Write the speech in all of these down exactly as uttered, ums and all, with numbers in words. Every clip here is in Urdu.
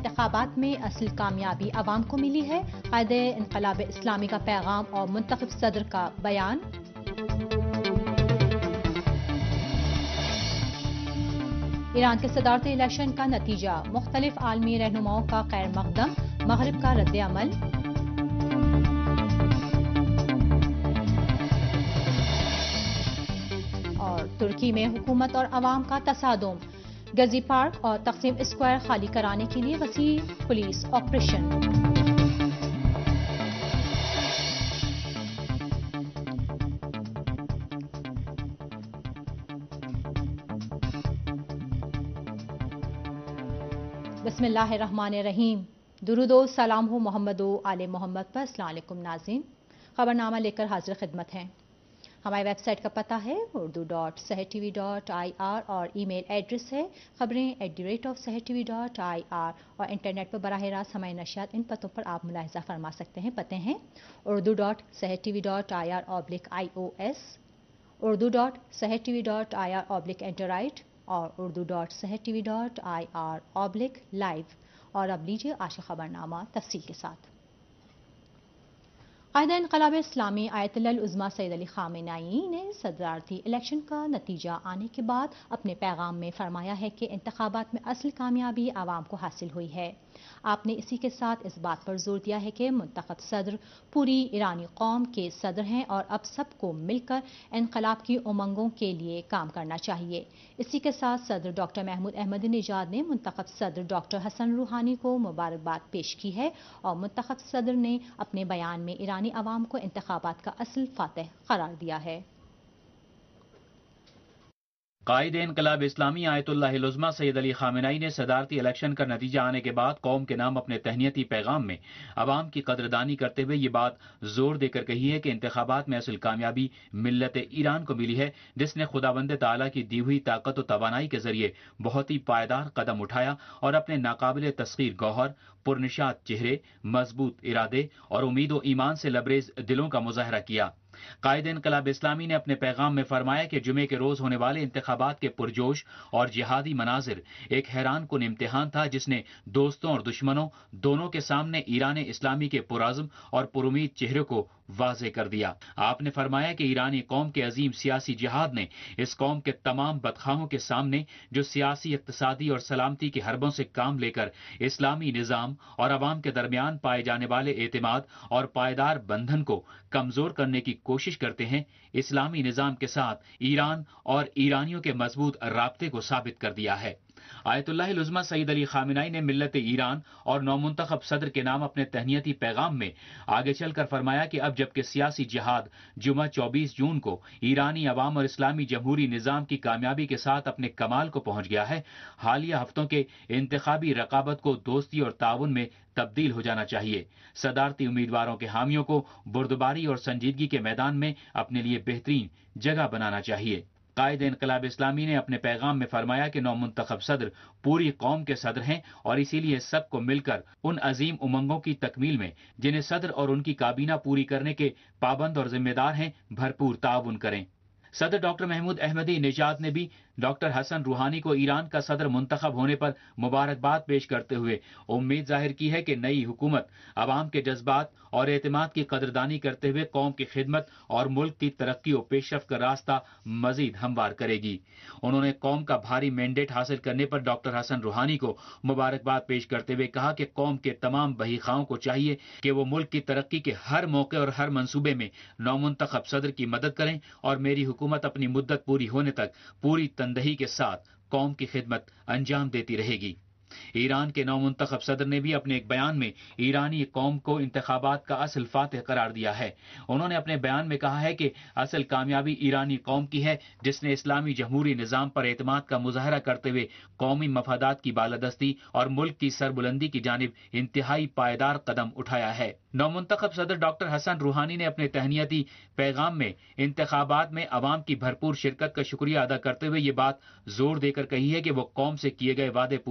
انتخابات میں اصل کامیابی عوام کو ملی ہے، قائد انقلاب اسلامی کا پیغام اور منتخب صدر کا بیان۔ ایران کے صدارتی الیکشن کا نتیجہ، مختلف عالمی رہنماؤں کا خیر مقدم، مغرب کا رد عمل۔ اور ترکی میں حکومت اور عوام کا تصادم، گزی پارک اور تقسیم اسکوائر خالی کرانے کے لیے وسیع پولیس آپریشن۔ بسم اللہ الرحمن الرحیم، درود و سلام ہو محمد و آل محمد پر۔ السلام علیکم ناظرین، خبرنامہ لے کر حاضر خدمت ہیں۔ ہماری ویب سائٹ کا پتہ ہے Urdu dot Sahar T V dot I R اور ای میل ایڈریس ہے خبریں at the rate of Sahar T V dot I R, اور انٹرنیٹ پر براہ راست ہماری نشریات ان پتوں پر آپ ملاحظہ فرما سکتے ہیں۔ پتے ہیں Urdu dot Sahar T V dot I R oblique I O S, Urdu dot Sahar T V dot I R oblique android اور Urdu dot Sahar T V dot I R oblique live. اور اب لیجیے آج کا خبرنامہ تفصیل کے ساتھ۔ قائد انقلاب اسلامی آیت اللہ العظمیٰ سید علی خامنہ ای نے صدارتی الیکشن کا نتیجہ آنے کے بعد اپنے پیغام میں فرمایا ہے کہ انتخابات میں اصل کامیابی عوام کو حاصل ہوئی ہے۔ آپ نے اسی کے ساتھ اس بات پر زور دیا ہے کہ منتخب صدر پوری ایرانی قوم کے صدر ہیں اور اب سب کو مل کر انقلاب کی امنگوں کے لیے کام کرنا چاہیے۔ اسی کے ساتھ صدر ڈاکٹر محمود احمدی نژاد نے منتخب صدر ڈاکٹر حسن روحانی کو مبارکباد پیش کی ہے اور منتخب صدر نے اپنے بیان میں ایرانی عوام کو انتخابات کا اصل فاتح قرار دیا ہے۔ قائد انقلاب اسلامی آیت اللہ العظمیٰ سید علی خامنہ ای نے صدارتی الیکشن کا نتیجہ آنے کے بعد قوم کے نام اپنے تہنیتی پیغام میں عوام کی قدردانی کرتے ہوئے یہ بات زور دے کر کہی ہے کہ انتخابات میں اصل کامیابی ملت ایران کو ملی ہے، جس نے خداوند تعالیٰ کی دی ہوئی طاقت و توانائی کے ذریعے بہت ہی پائیدار قدم اٹھایا اور اپنے ناقابل تسخیر گوہر، پرنشاد چہرے، مضبوط ارادے اور امید و ایمان سے لبریز دلوں کا مظاہرہ کیا۔ قائد انقلاب اسلامی نے اپنے پیغام میں فرمایا کہ جمعے کے روز ہونے والے انتخابات کے پرجوش اور جہادی مناظر ایک حیران کن امتحان تھا، جس نے دوستوں اور دشمنوں دونوں کے سامنے ایران اسلامی کے پرعزم اور پرامید چہرے کو واضح کر دیا۔ آپ نے فرمایا کہ ایرانی قوم کے عظیم سیاسی جہاد نے اس قوم کے تمام بدخواہوں کے سامنے، جو سیاسی، اقتصادی اور سلامتی کے حربوں سے کام لے کر اسلامی نظام اور عوام کے درمیان پائے جانے والے اعتماد اور پائیدار بندھن کو کمزور کرنے کی کوشش کرتے ہیں، اسلامی نظام کے ساتھ ایران اور ایرانیوں کے مضبوط رابطے کو ثابت کر دیا ہے۔ آیت اللہ العظمیٰ سید علی خامنہ ای نے ملت ایران اور نومنتخب صدر کے نام اپنے تہنیتی پیغام میں آگے چل کر فرمایا کہ اب جبکہ سیاسی جہاد جمعہ چوبیس جون کو ایرانی عوام اور اسلامی جمہوری نظام کی کامیابی کے ساتھ اپنے کمال کو پہنچ گیا ہے، حالیہ ہفتوں کے انتخابی رقابت کو دوستی اور تعاون میں تبدیل ہو جانا چاہیے۔ صدارتی امیدواروں کے حامیوں کو بردباری اور سنجیدگی کے میدان میں اپنے لیے بہترین جگہ بنانا چاہیے۔ قائد انقلاب اسلامی نے اپنے پیغام میں فرمایا کہ نو منتخب صدر پوری قوم کے صدر ہیں اور اسی لیے سب کو مل کر ان عظیم امنگوں کی تکمیل میں جنہیں صدر اور ان کی کابینہ پوری کرنے کے پابند اور ذمہ دار ہیں، بھرپور تعاون کریں۔ صدر ڈاکٹر محمود احمدی نژاد نے بھی ڈاکٹر حسن روحانی کو ایران کا صدر منتخب ہونے پر مبارکباد پیش کرتے ہوئے امید ظاہر کی ہے کہ نئی حکومت عوام کے جذبات اور اعتماد کی قدردانی کرتے ہوئے قوم کی خدمت اور ملک کی ترقی و پیش رفت کا راستہ مزید ہموار کرے گی۔ انہوں نے قوم کا بھاری مینڈیٹ حاصل کرنے پر ڈاکٹر حسن روحانی کو مبارکباد پیش کرتے ہوئے کہا کہ قوم کے تمام بہی خواہوں کو چاہیے کہ وہ ملک کی ترقی کے ہر موقع اور ہر منصوبے میں نومنتخب صدر کی مدد کریں اور میری حکومت اپنی مدت پوری ہونے تک پوری تندہی کے ساتھ قوم کی خدمت انجام دیتی رہے گی۔ ایران کے نومنتخب صدر نے بھی اپنے ایک بیان میں ایرانی قوم کو انتخابات کا اصل فاتح قرار دیا ہے۔ انہوں نے اپنے بیان میں کہا ہے کہ اصل کامیابی ایرانی قوم کی ہے، جس نے اسلامی جمہوری نظام پر اعتماد کا مظاہرہ کرتے ہوئے قومی مفادات کی بالادستی اور ملک کی سربلندی کی جانب انتہائی پائیدار قدم اٹھایا ہے۔ نومنتخب صدر ڈاکٹر حسن روحانی نے اپنے تہنیتی پیغام میں انتخابات میں عوام کی بھرپور شرکت کا شکریہ ادا کرتے ہوئے یہ بات زور دے کر کہی ہے کہ وہ قوم سے کیے گئے وعدے پورے کریں گے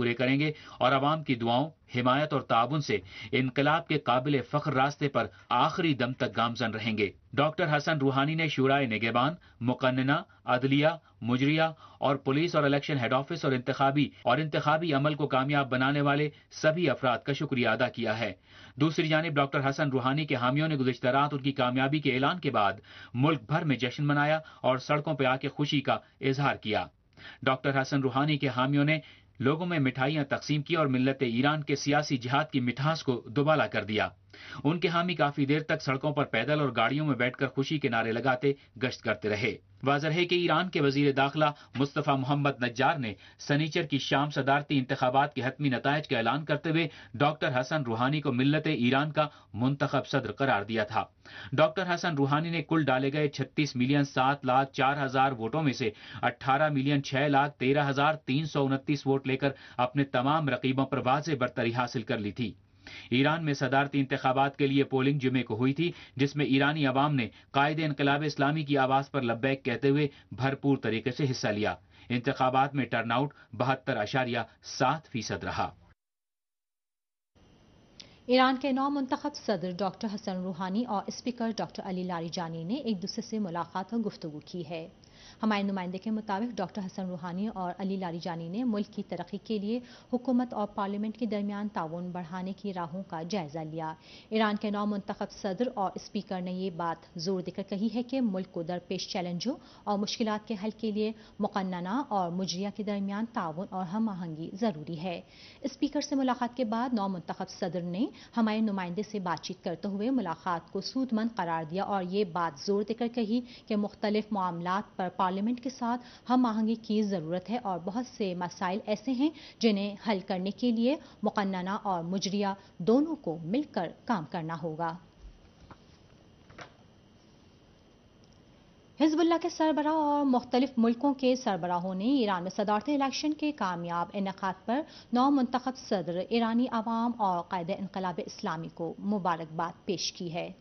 رہے اور عوام کی دعاؤں، حمایت اور تعاون سے انقلاب کے قابل فخر راستے پر آخری دم تک گامزن رہیں گے۔ ڈاکٹر حسن روحانی نے شورائے نگہبان، مقننہ، عدلیہ، مجریہ اور پولیس اور الیکشن ہیڈ آفس اور انتخابی اور انتخابی عمل کو کامیاب بنانے والے سبھی افراد کا شکریہ ادا کیا ہے۔ دوسری جانب ڈاکٹر حسن روحانی کے حامیوں نے گزشتہ رات ان کی کامیابی کے اعلان کے بعد ملک بھر میں جشن منایا اور سڑکوں پہ آ کے خوشی کا اظہار کیا۔ ڈاکٹر حسن روحانی کے حامیوں نے لوگوں میں مٹھائیاں تقسیم کی اور ملت ایران کے سیاسی جہاد کی مٹھاس کو دوبالا کر دیا۔ ان کے حامی کافی دیر تک سڑکوں پر پیدل اور گاڑیوں میں بیٹھ کر خوشی کے نعرے لگاتے گشت کرتے رہے۔ واضح ہے کہ ایران کے وزیر داخلہ مصطفیٰ محمد نجار نے سنیچر کی شام صدارتی انتخابات کے حتمی نتائج کا اعلان کرتے ہوئے ڈاکٹر حسن روحانی کو ملت ایران کا منتخب صدر قرار دیا تھا۔ ڈاکٹر حسن روحانی نے کل ڈالے گئے چھتیس ملین سات لاکھ چار ہزار ووٹوں میں سے اٹھارہ ملین چھ لاکھ تیرہ ہزار تین سو انتیس ووٹ لے کر اپنے تمام رقیبوں پر واضح برتری حاصل کر لی تھی۔ ایران میں صدارتی انتخابات کے لیے پولنگ جمعے کو ہوئی تھی، جس میں ایرانی عوام نے قائد انقلاب اسلامی کی آواز پر لبیک کہتے ہوئے بھرپور طریقے سے حصہ لیا۔ انتخابات میں ٹرن آؤٹ بہتر اشاریہ سات فیصد رہا۔ ایران کے نو منتخب صدر ڈاکٹر حسن روحانی اور اسپیکر ڈاکٹر علی لاریجانی نے ایک دوسرے سے ملاقات اور گفتگو کی ہے۔ ہمارے نمائندے کے مطابق ڈاکٹر حسن روحانی اور علی لاریجانی نے ملک کی ترقی کے لیے حکومت اور پارلیمنٹ کے درمیان تعاون بڑھانے کی راہوں کا جائزہ لیا۔ ایران کے نو منتخب صدر اور اسپیکر نے یہ بات زور دے کر کہی ہے کہ ملک کو درپیش چیلنجوں اور مشکلات کے حل کے لیے مقننہ اور مجریہ کے درمیان تعاون اور ہم آہنگی ضروری ہے۔ اسپیکر سے ملاقات کے بعد نو منتخب صدر نے ہمارے نمائندے سے بات چیت کرتے ہوئے ملاقات کو سود مند قرار دیا اور یہ بات زور دے کر کہی کہ مختلف معاملات پر پارلیمنٹ کے ساتھ ہم آہنگی کی ضرورت ہے اور بہت سے مسائل ایسے ہیں جنہیں حل کرنے کے لیے مقننہ اور مجریہ دونوں کو مل کر کام کرنا ہوگا۔ حزب اللہ کے سربراہ اور مختلف ملکوں کے سربراہوں نے ایران میں صدارتی الیکشن کے کامیاب انعقاد پر نو منتخب صدر ایرانی عوام اور قائد انقلاب اسلامی کو مبارکباد پیش کی ہے۔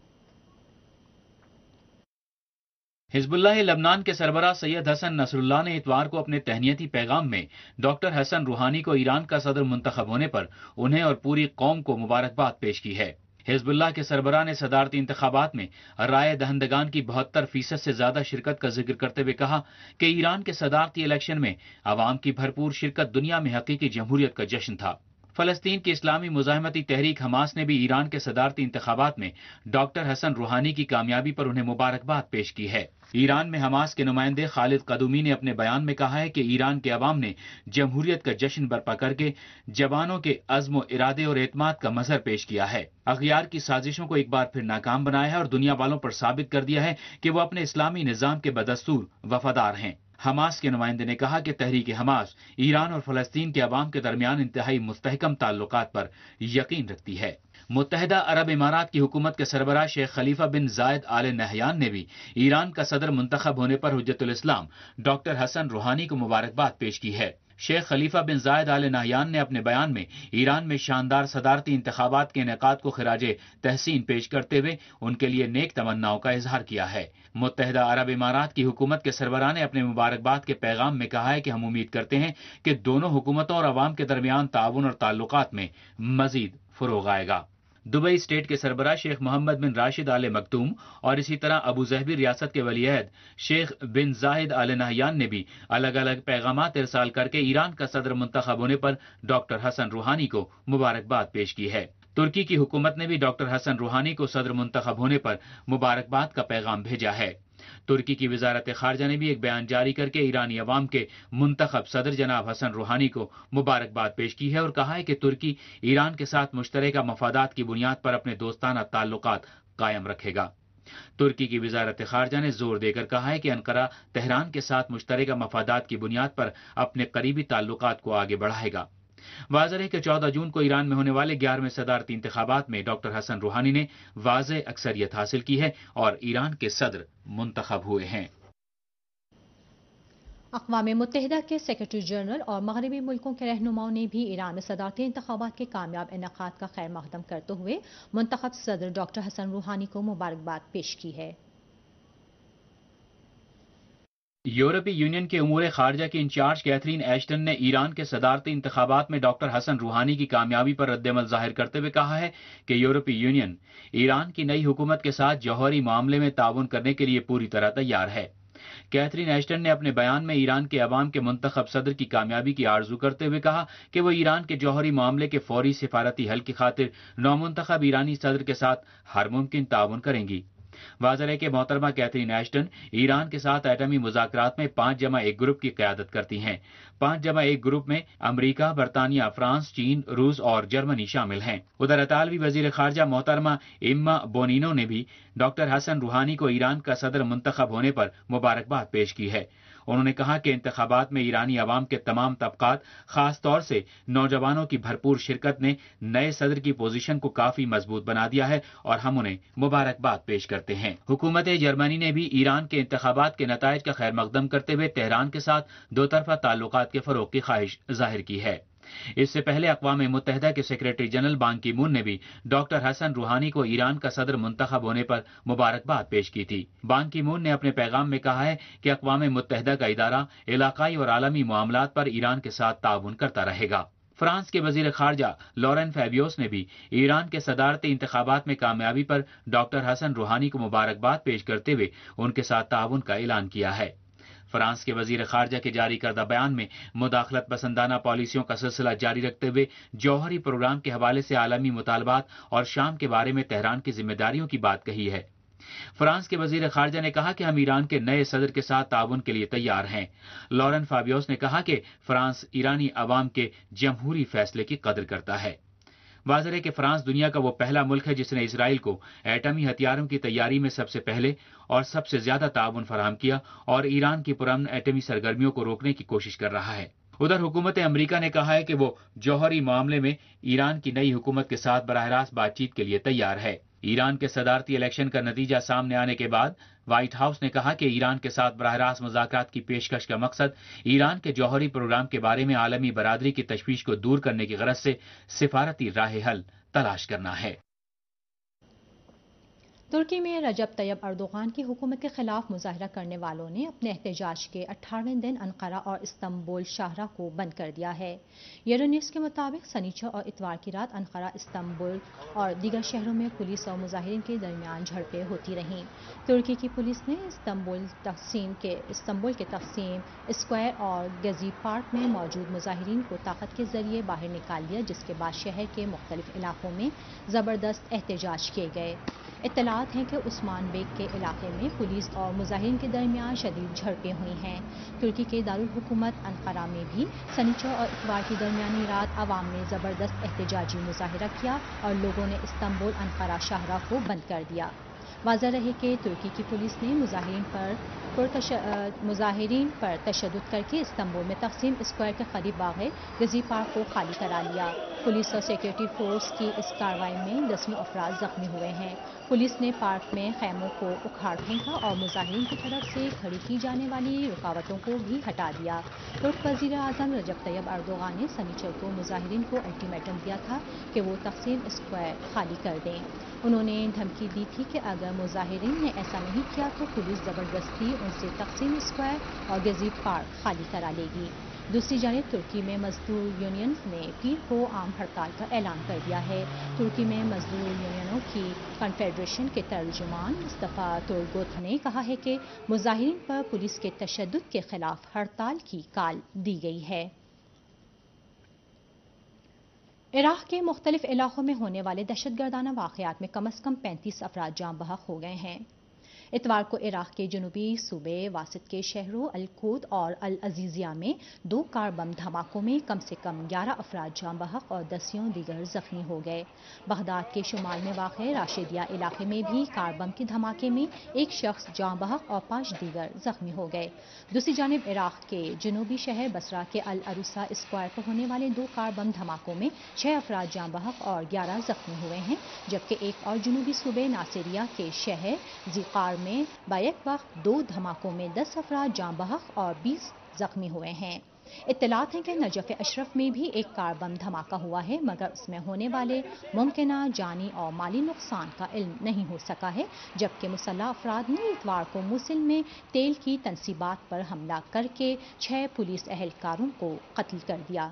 حزب اللہ لبنان کے سربراہ سید حسن نصر اللہ نے اتوار کو اپنے تہنیتی پیغام میں ڈاکٹر حسن روحانی کو ایران کا صدر منتخب ہونے پر انہیں اور پوری قوم کو مبارکباد پیش کی ہے۔ حزب اللہ کے سربراہ نے صدارتی انتخابات میں رائے دہندگان کی بہتر فیصد سے زیادہ شرکت کا ذکر کرتے ہوئے کہا کہ ایران کے صدارتی الیکشن میں عوام کی بھرپور شرکت دنیا میں حقیقی جمہوریت کا جشن تھا۔ فلسطین کی اسلامی مزاحمتی تحریک حماس نے بھی ایران کے صدارتی انتخابات میں ڈاکٹر حسن روحانی کی کامیابی پر انہیں مبارکباد پیش کی ہے۔ ایران میں حماس کے نمائندے خالد قدومی نے اپنے بیان میں کہا ہے کہ ایران کے عوام نے جمہوریت کا جشن برپا کر کے جوانوں کے عزم و ارادے اور اعتماد کا مظہر پیش کیا ہے، اغیار کی سازشوں کو ایک بار پھر ناکام بنایا ہے اور دنیا والوں پر ثابت کر دیا ہے کہ وہ اپنے اسلامی نظام کے بدستور وفادار ہیں۔ حماس کے نمائندے نے کہا کہ تحریک حماس ایران اور فلسطین کے عوام کے درمیان انتہائی مستحکم تعلقات پر یقین رکھتی ہے۔ متحدہ عرب امارات کی حکومت کے سربراہ شیخ خلیفہ بن زائد آل نہیان نے بھی ایران کا صدر منتخب ہونے پر حجت الاسلام ڈاکٹر حسن روحانی کو مبارکباد پیش کی ہے۔ شیخ خلیفہ بن زائد آل نہیان نے اپنے بیان میں ایران میں شاندار صدارتی انتخابات کے انعقاد کو خراج تحسین پیش کرتے ہوئے ان کے لیے نیک تمناؤں کا اظہار کیا ہے۔ متحدہ عرب امارات کی حکومت کے سربراہ نے اپنے مبارکباد کے پیغام میں کہا ہے کہ ہم امید کرتے ہیں کہ دونوں حکومتوں اور عوام کے درمیان تعاون اور تعلقات میں مزید فروغ آئے گا۔ دبئی اسٹیٹ کے سربراہ شیخ محمد بن راشد آل مکتوم اور اسی طرح ابو ظہبی ریاست کے ولی عہد شیخ بن زاہد آل نہیان نے بھی الگ الگ پیغامات ارسال کر کے ایران کا صدر منتخب ہونے پر ڈاکٹر حسن روحانی کو مبارکباد پیش کی ہے۔ ترکی کی حکومت نے بھی ڈاکٹر حسن روحانی کو صدر منتخب ہونے پر مبارکباد کا پیغام بھیجا ہے۔ ترکی کی وزارت خارجہ نے بھی ایک بیان جاری کر کے ایرانی عوام کے منتخب صدر جناب حسن روحانی کو مبارکباد پیش کی ہے اور کہا ہے کہ ترکی ایران کے ساتھ مشترکہ مفادات کی بنیاد پر اپنے دوستانہ تعلقات قائم رکھے گا۔ ترکی کی وزارت خارجہ نے زور دے کر کہا ہے کہ انقرہ تہران کے ساتھ مشترکہ مفادات کی بنیاد پر اپنے قریبی تعلقات کو آگے بڑھائے گا۔ واضح ہے کہ چودہ جون کو ایران میں ہونے والے گیارہویں صدارتی انتخابات میں ڈاکٹر حسن روحانی نے واضح اکثریت حاصل کی ہے اور ایران کے صدر منتخب ہوئے ہیں۔ اقوام متحدہ کے سیکرٹری جنرل اور مغربی ملکوں کے رہنماؤں نے بھی ایران میں صدارتی انتخابات کے کامیاب انعقاد کا خیر مقدم کرتے ہوئے منتخب صدر ڈاکٹر حسن روحانی کو مبارکباد پیش کی ہے۔ یورپی یونین کے امور خارجہ کی انچارج کیتھرین ایشٹن نے ایران کے صدارتی انتخابات میں ڈاکٹر حسن روحانی کی کامیابی پر رد عمل ظاہر کرتے ہوئے کہا ہے کہ یورپی یونین ایران کی نئی حکومت کے ساتھ جوہری معاملے میں تعاون کرنے کے لیے پوری طرح تیار ہے۔ کیتھرین ایشٹن نے اپنے بیان میں ایران کے عوام کے منتخب صدر کی کامیابی کی آرزو کرتے ہوئے کہا کہ وہ ایران کے جوہری معاملے کے فوری سفارتی حل کی خاطر نومنتخب ایرانی صدر کے ساتھ ہر ممکن تعاون کریں گی۔ واضح ہے کہ محترمہ کیتھرین ایشٹن ایران کے ساتھ ایٹمی مذاکرات میں پانچ جمع ایک گروپ کی قیادت کرتی ہیں۔ پانچ جمع ایک گروپ میں امریکہ، برطانیہ، فرانس، چین، روس اور جرمنی شامل ہیں۔ ادھر اطالوی وزیر خارجہ محترمہ ایما بونینو نے بھی ڈاکٹر حسن روحانی کو ایران کا صدر منتخب ہونے پر مبارکباد پیش کی ہے۔ انہوں نے کہا کہ انتخابات میں ایرانی عوام کے تمام طبقات، خاص طور سے نوجوانوں کی بھرپور شرکت نے نئے صدر کی پوزیشن کو کافی مضبوط بنا دیا ہے اور ہم انہیں مبارکباد پیش کرتے ہیں۔ حکومت جرمنی نے بھی ایران کے انتخابات کے نتائج کا خیر مقدم کرتے ہوئے تہران کے ساتھ دو طرفہ تعلقات کے فروغ کی خواہش ظاہر کی ہے۔ اس سے پہلے اقوام متحدہ کے سیکریٹری جنرل بان کی مون نے بھی ڈاکٹر حسن روحانی کو ایران کا صدر منتخب ہونے پر مبارکباد پیش کی تھی۔ بان کی مون نے اپنے پیغام میں کہا ہے کہ اقوام متحدہ کا ادارہ علاقائی اور عالمی معاملات پر ایران کے ساتھ تعاون کرتا رہے گا۔ فرانس کے وزیر خارجہ لورن فیبیوس نے بھی ایران کے صدارتی انتخابات میں کامیابی پر ڈاکٹر حسن روحانی کو مبارکباد پیش کرتے ہوئے ان کے ساتھ تعاون کا اعلان کیا ہے۔ فرانس کے وزیر خارجہ کے جاری کردہ بیان میں مداخلت پسندانہ پالیسیوں کا سلسلہ جاری رکھتے ہوئے جوہری پروگرام کے حوالے سے عالمی مطالبات اور شام کے بارے میں تہران کی ذمہ داریوں کی بات کہی ہے۔ فرانس کے وزیر خارجہ نے کہا کہ ہم ایران کے نئے صدر کے ساتھ تعاون کے لیے تیار ہیں۔ لورن فابیوس نے کہا کہ فرانس ایرانی عوام کے جمہوری فیصلے کی قدر کرتا ہے۔ واضح ہے کہ فرانس دنیا کا وہ پہلا ملک ہے جس نے اسرائیل کو ایٹمی ہتھیاروں کی تیاری میں سب سے پہلے اور سب سے زیادہ تعاون فراہم کیا اور ایران کی پرامن ایٹمی سرگرمیوں کو روکنے کی کوشش کر رہا ہے۔ ادھر حکومت امریکہ نے کہا ہے کہ وہ جوہری معاملے میں ایران کی نئی حکومت کے ساتھ براہ راست بات چیت کے لیے تیار ہے۔ ایران کے صدارتی الیکشن کا نتیجہ سامنے آنے کے بعد وائٹ ہاؤس نے کہا کہ ایران کے ساتھ براہ راست مذاکرات کی پیشکش کا مقصد ایران کے جوہری پروگرام کے بارے میں عالمی برادری کی تشویش کو دور کرنے کی غرض سے سفارتی راہ حل تلاش کرنا ہے۔ ترکی میں رجب طیب اردوغان کی حکومت کے خلاف مظاہرہ کرنے والوں نے اپنے احتجاج کے اٹھارہویں دن انقرہ اور استنبول شاہراہ کو بند کر دیا ہے۔ یورونیوز کے مطابق سنیچر اور اتوار کی رات انقرہ، استنبول اور دیگر شہروں میں پولیس اور مظاہرین کے درمیان جھڑپیں ہوتی رہیں۔ ترکی کی پولیس نے استنبول تقسیم کے استنبول کے تقسیم اسکوائر اور گزی پارک میں موجود مظاہرین کو طاقت کے ذریعے باہر نکال دیا، جس کے بعد شہر کے مختلف علاقوں میں زبردست احتجاج کیے گئے۔ اطلاعات ہیں کہ عثمان بیگ کے علاقے میں پولیس اور مظاہرین کے درمیان شدید جھڑپیں ہوئی ہیں۔ ترکی کے دارالحکومت انقرہ میں بھی سنیچر اور اتوار کی درمیانی رات عوام نے زبردست احتجاجی مظاہرہ کیا اور لوگوں نے استنبول انقرہ شاہراہ کو بند کر دیا۔ واضح رہے کہ ترکی کی پولیس نے مظاہرین پر پرتش... مظاہرین پر تشدد کر کے استنبول میں تقسیم اسکوائر کے قریب واقع گزی پارک کو خالی کرا لیا۔ پولیس اور سیکورٹی فورس کی اس کارروائی میں دسیوں افراد زخمی ہوئے ہیں۔ پولیس نے پارک میں خیموں کو اکھاڑ پھینکا اور مظاہرین کی طرف سے کھڑی کی جانے والی رکاوٹوں کو بھی ہٹا دیا۔ ترک وزیر اعظم رجب طیب اردوغان نے سنیچر کو مظاہرین کو الٹیمیٹم دیا تھا کہ وہ تقسیم اسکوائر خالی کر دیں۔ انہوں نے دھمکی دی تھی کہ اگر مظاہرین نے ایسا نہیں کیا تو پولیس زبردستی ان سے تقسیم اسکوائر اور گزی پارک خالی کرا لے گی۔ دوسری جانب ترکی میں مزدور یونینز نے پیر کو عام ہڑتال کا اعلان کر دیا ہے۔ ترکی میں مزدور یونینوں کی کنفیڈریشن کے ترجمان مصطفیٰ تورگوت نے کہا ہے کہ مظاہرین پر پولیس کے تشدد کے خلاف ہڑتال کی کال دی گئی ہے۔ عراق کے مختلف علاقوں میں ہونے والے دہشت گردانہ واقعات میں کم از کم پینتیس افراد جاں بحق ہو گئے ہیں۔ اتوار کو عراق کے جنوبی صوبے واسط کے شہروں الکود اور العزیزیہ میں دو کار بم دھماکوں میں کم سے کم گیارہ افراد جاں بحق اور دسیوں دیگر زخمی ہو گئے۔ بغداد کے شمال میں واقع راشدیہ علاقے میں بھی کار بم کے دھماکے میں ایک شخص جاں بحق اور پانچ دیگر زخمی ہو گئے۔ دوسری جانب عراق کے جنوبی شہر بصرہ کے العروسہ اسکوائر پر ہونے والے دو کار بم دھماکوں میں چھ افراد جاں بحق اور گیارہ زخمی ہوئے ہیں، جبکہ ایک اور جنوبی صوبے ناصریہ کے شہر ذیقار میں بیک وقت دو دھماکوں میں دس افراد جاں بحق اور بیس زخمی ہوئے ہیں۔ اطلاعات ہیں کہ نجف اشرف میں بھی ایک کار بم دھماکہ ہوا ہے، مگر اس میں ہونے والے ممکنہ جانی اور مالی نقصان کا علم نہیں ہو سکا ہے، جبکہ مسلح افراد نے اتوار کو موصل میں تیل کی تنصیبات پر حملہ کر کے چھ پولیس اہلکاروں کو قتل کر دیا۔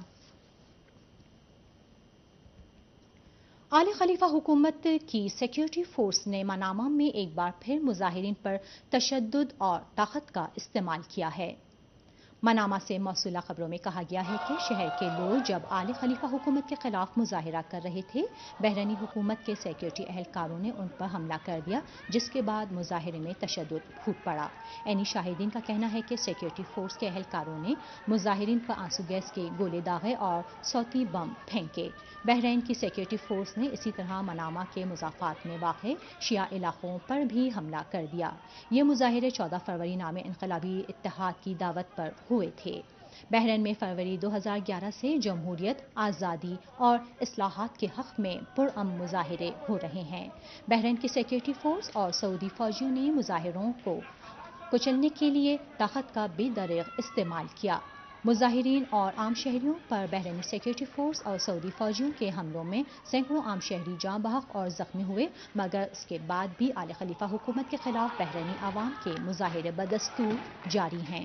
آل خلیفہ حکومت کی سیکیورٹی فورس نے منامہ میں ایک بار پھر مظاہرین پر تشدد اور طاقت کا استعمال کیا ہے۔ منامہ سے موصولہ خبروں میں کہا گیا ہے کہ شہر کے لوگ جب آل خلیفہ حکومت کے خلاف مظاہرہ کر رہے تھے، بحرینی حکومت کے سیکیورٹی اہلکاروں نے ان پر حملہ کر دیا، جس کے بعد مظاہرے میں تشدد پھوٹ پڑا۔ عینی شاہدین کا کہنا ہے کہ سیکیورٹی فورس کے اہلکاروں نے مظاہرین پر آنسو گیس کے گولے داغے اور صوتی بم پھینکے۔ بحرین کی سیکیورٹی فورس نے اسی طرح منامہ کے مضافات میں واقع شیعہ علاقوں پر بھی حملہ کر دیا۔ یہ مظاہرے چودہ فروری نام انقلابی اتحاد کی دعوت پر ہوئے تھے۔ بحرین میں فروری دو ہزار گیارہ سے جمہوریت، آزادی اور اصلاحات کے حق میں پرامن مظاہرے ہو رہے ہیں۔ بحرین کی سیکیورٹی فورس اور سعودی فوجیوں نے مظاہروں کو کچلنے کے لیے طاقت کا بے دریغ استعمال کیا۔ مظاہرین اور عام شہریوں پر بحرینی سیکیورٹی فورس اور سعودی فوجیوں کے حملوں میں سینکڑوں عام شہری جاں بحق اور زخمی ہوئے، مگر اس کے بعد بھی آل خلیفہ حکومت کے خلاف بحرینی عوام کے مظاہرے بدستور جاری ہیں۔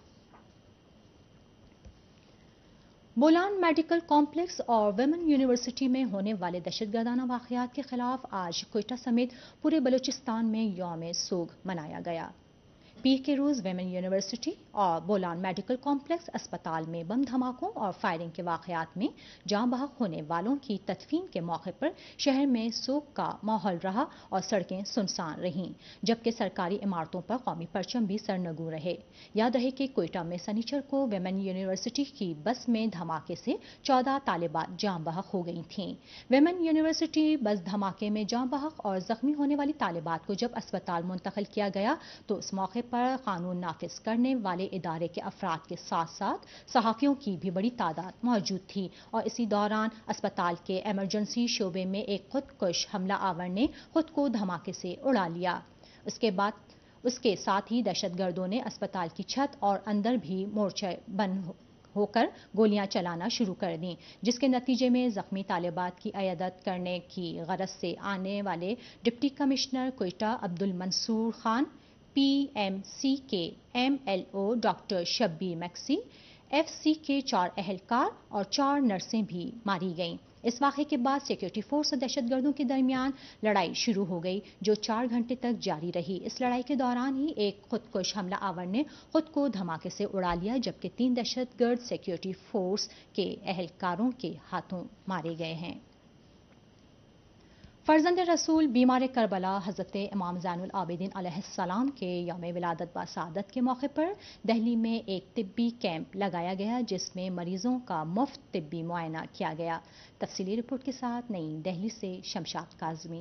بولان میڈیکل کمپلیکس اور ویمن یونیورسٹی میں ہونے والے دہشت گردانہ واقعات کے خلاف آج کوئٹہ سمیت پورے بلوچستان میں یوم سوگ منایا گیا۔ پیر کے روز ویمن یونیورسٹی اور بولان میڈیکل کمپلیکس اسپتال میں بم دھماکوں اور فائرنگ کے واقعات میں جاں بحق ہونے والوں کی تدفین کے موقع پر شہر میں سوگ کا ماحول رہا اور سڑکیں سنسان رہیں، جبکہ سرکاری عمارتوں پر قومی پرچم بھی سرنگوں رہے۔ یاد رہے کہ کوئٹہ میں سنیچر کو ویمن یونیورسٹی کی بس میں دھماکے سے چودہ طالبات جاں بحق ہو گئی تھیں۔ ویمن یونیورسٹی بس دھماکے میں جاں بحق اور زخمی ہونے والی طالبات کو جب اسپتال منتقل کیا گیا تو اس موقع پر قانون نافذ کرنے والے ادارے کے افراد کے ساتھ ساتھ صحافیوں کی بھی بڑی تعداد موجود تھی، اور اسی دوران اسپتال کے ایمرجنسی شعبے میں ایک خودکش حملہ آور نے خود کو دھماکے سے اڑا لیا۔ اس کے بعد اس کے ساتھ ہی دہشت گردوں نے اسپتال کی چھت اور اندر بھی مورچے بند ہو کر گولیاں چلانا شروع کر دیں، جس کے نتیجے میں زخمی طالبات کی عیادت کرنے کی غرض سے آنے والے ڈپٹی کمشنر کوئٹہ عبد المنصور خان، پی ایم سی کے M L O doctor Shabbir میکسی، ایف سی کے چار اہلکار اور چار نرسیں بھی ماری گئیں۔ اس واقعے کے بعد سیکیورٹی فورس اور دہشت گردوں کے درمیان لڑائی شروع ہو گئی، جو چار گھنٹے تک جاری رہی۔ اس لڑائی کے دوران ہی ایک خودکش حملہ آور نے خود کو دھماکے سے اڑا لیا، جبکہ تین دہشت گرد سیکیورٹی فورس کے اہلکاروں کے ہاتھوں مارے گئے ہیں۔ فرزند رسول بیمار کربلا حضرت امام زین العابدین علیہ السلام کے یوم ولادت بسعادت کے موقع پر دہلی میں ایک طبی کیمپ لگایا گیا، جس میں مریضوں کا مفت طبی معائنہ کیا گیا۔ تفصیلی رپورٹ کے ساتھ نئی دہلی سے شمشاد کاظمی۔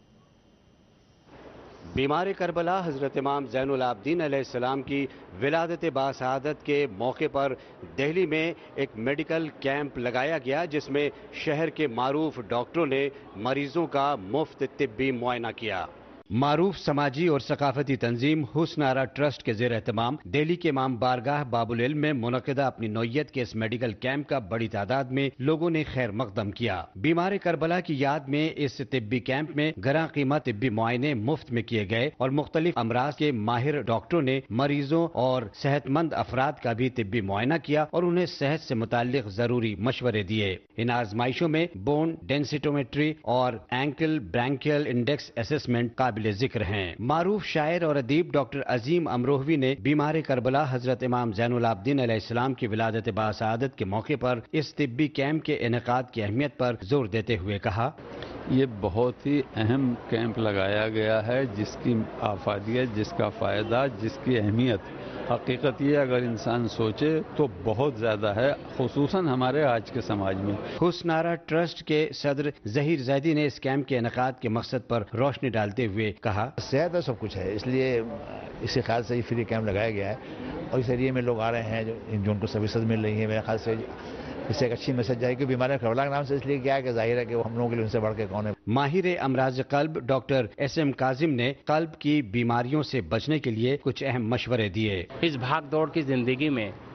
بیمار کربلا حضرت امام زین العابدین علیہ السلام کی ولادت باسعادت کے موقع پر دہلی میں ایک میڈیکل کیمپ لگایا گیا، جس میں شہر کے معروف ڈاکٹروں نے مریضوں کا مفت طبی معائنہ کیا۔ معروف سماجی اور ثقافتی تنظیم حسن آرا ٹرسٹ کے زیر اہتمام دہلی کے امام بارگاہ باب العلم میں منعقدہ اپنی نوعیت کے اس میڈیکل کیمپ کا بڑی تعداد میں لوگوں نے خیر مقدم کیا۔ بیمار کربلا کی یاد میں اس طبی کیمپ میں گراں قیمت طبی معائنے مفت میں کیے گئے اور مختلف امراض کے ماہر ڈاکٹروں نے مریضوں اور صحت مند افراد کا بھی طبی معائنہ کیا اور انہیں صحت سے متعلق ضروری مشورے دیے۔ ان آزمائشوں میں بون ڈینسیٹومیٹری اور اینکل برانکیل انڈیکس اسسمنٹ قابل ذکر ہیں۔ معروف شاعر اور ادیب ڈاکٹر عظیم امروہوی نے بیمار کربلا حضرت امام زین العابدین علیہ السلام کی ولادت باسعادت کے موقع پر اس طبی کیمپ کے انعقاد کی اہمیت پر زور دیتے ہوئے کہا، یہ بہت ہی اہم کیمپ لگایا گیا ہے، جس کی افادیت، جس کا فائدہ، جس کی اہمیت حقیقت یہ اگر انسان سوچے تو بہت زیادہ ہے، خصوصاً ہمارے آج کے سماج میں۔ حسن آرا ٹرسٹ کے صدر ظہیر زیدی نے اس کیمپ کے انعقاد کے مقصد پر روشنی ڈالتے ہوئے کہا، صحت ہے سب کچھ ہے، اس لیے اسی خیال سے یہ فری کیمپ لگایا گیا ہے اور اس ایریے میں لوگ آ رہے ہیں جو جو ان کو سروسز مل رہی ہیں۔ میرے خیال سے اس سے ایک اچھی میسج جائے کہ بیمار کربلا کے نام سے اس لیے کیا ہے کہ ظاہر ہے کہ وہ ہم لوگوں کے لیے ان سے بڑھ کے کون ہے۔ ماہر امراض قلب ڈاکٹر ایس ایم کاظم نے قلب کی بیماریوں سے بچنے کے لیے کچھ اہم مشورے دیے۔ اس بھاگ دوڑ کی زندگی میں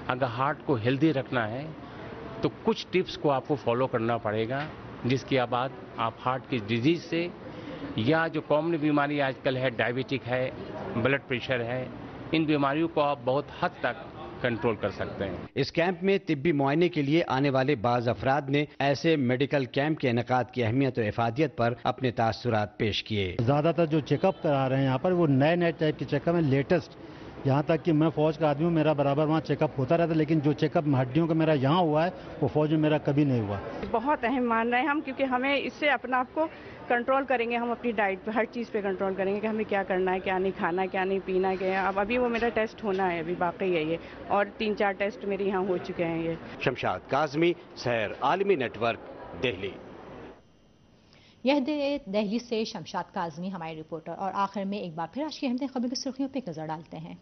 اگر ہارٹ کو ہیلدی رکھنا ہے تو کچھ ٹپس کو آپ کو فالو کرنا پڑے گا، جس کے بعد آپ ہارٹ کی ڈیزیز سے یا جو کامن بیماری آج کل ہے، ڈائبٹک ہے، بلڈ پریشر ہے، ان بیماریوں کو آپ بہت حد تک کنٹرول کر سکتے ہیں۔ اس کیمپ میں طبی معائنے کے لیے آنے والے بعض افراد نے ایسے میڈیکل کیمپ کے انعقاد کی اہمیت و افادیت پر اپنے تاثرات پیش کیے۔ زیادہ تر جو چیک اپ کرا رہے ہیں یہاں پر وہ نئے نئے ٹائپ کے چیک اپ ہیں، لیٹسٹ، یہاں تک کہ میں فوج کا آدمی ہوں، میرا برابر وہاں چیک اپ ہوتا رہتا ہے، لیکن جو چیک اپ ہڈیوں کا میرا یہاں ہوا ہے وہ فوج میں میرا کبھی نہیں ہوا۔ بہت اہم مان رہے ہیں ہم، کیونکہ ہمیں اس سے اپنا آپ کو کنٹرول کریں گے، ہم اپنی ڈائٹ پہ ہر چیز پہ کنٹرول کریں گے کہ ہمیں کیا کرنا ہے، کیا نہیں کھانا ہے، کیا نہیں پینا ہے۔ اب ابھی وہ میرا ٹیسٹ ہونا ہے، ابھی باقی ہے یہ، اور تین چار ٹیسٹ میرے یہاں ہو چکے ہیں یہ۔ شمشاد کاظمی، سحر عالمی نیٹ ورک، دہلی۔ یہ دہلی سے شمشاد کاظمی ہمارے رپورٹر۔ اور آخر میں ایک بار پھر آج کی اہم خبر کی سرخیوں پہ نظر ڈالتے ہیں۔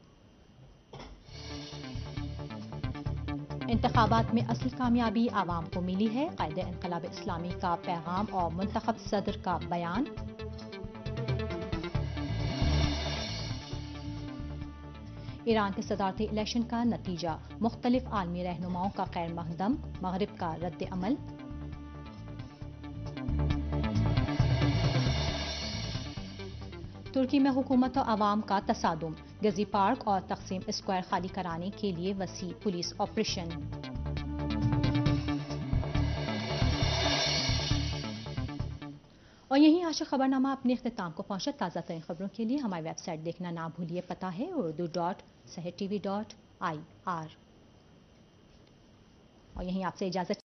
انتخابات میں اصل کامیابی عوام کو ملی ہے، قائد انقلاب اسلامی کا پیغام اور منتخب صدر کا بیان۔ ایران کے صدارتی الیکشن کا نتیجہ، مختلف عالمی رہنماؤں کا خیر مقدم، مغرب کا رد عمل۔ ترکی میں حکومت و عوام کا تصادم، گزی پارک اور تقسیم اسکوائر خالی کرانے کے لیے وسیع پولیس آپریشن۔ اور یہیں آج کا خبر نامہ اپنے اختتام کو پہنچا۔ تازہ ترین خبروں کے لیے ہماری ویب سائٹ دیکھنا نہ بھولیے، پتہ ہے Urdu dot Sahar T V dot I R. اور یہیں آپ سے اجازت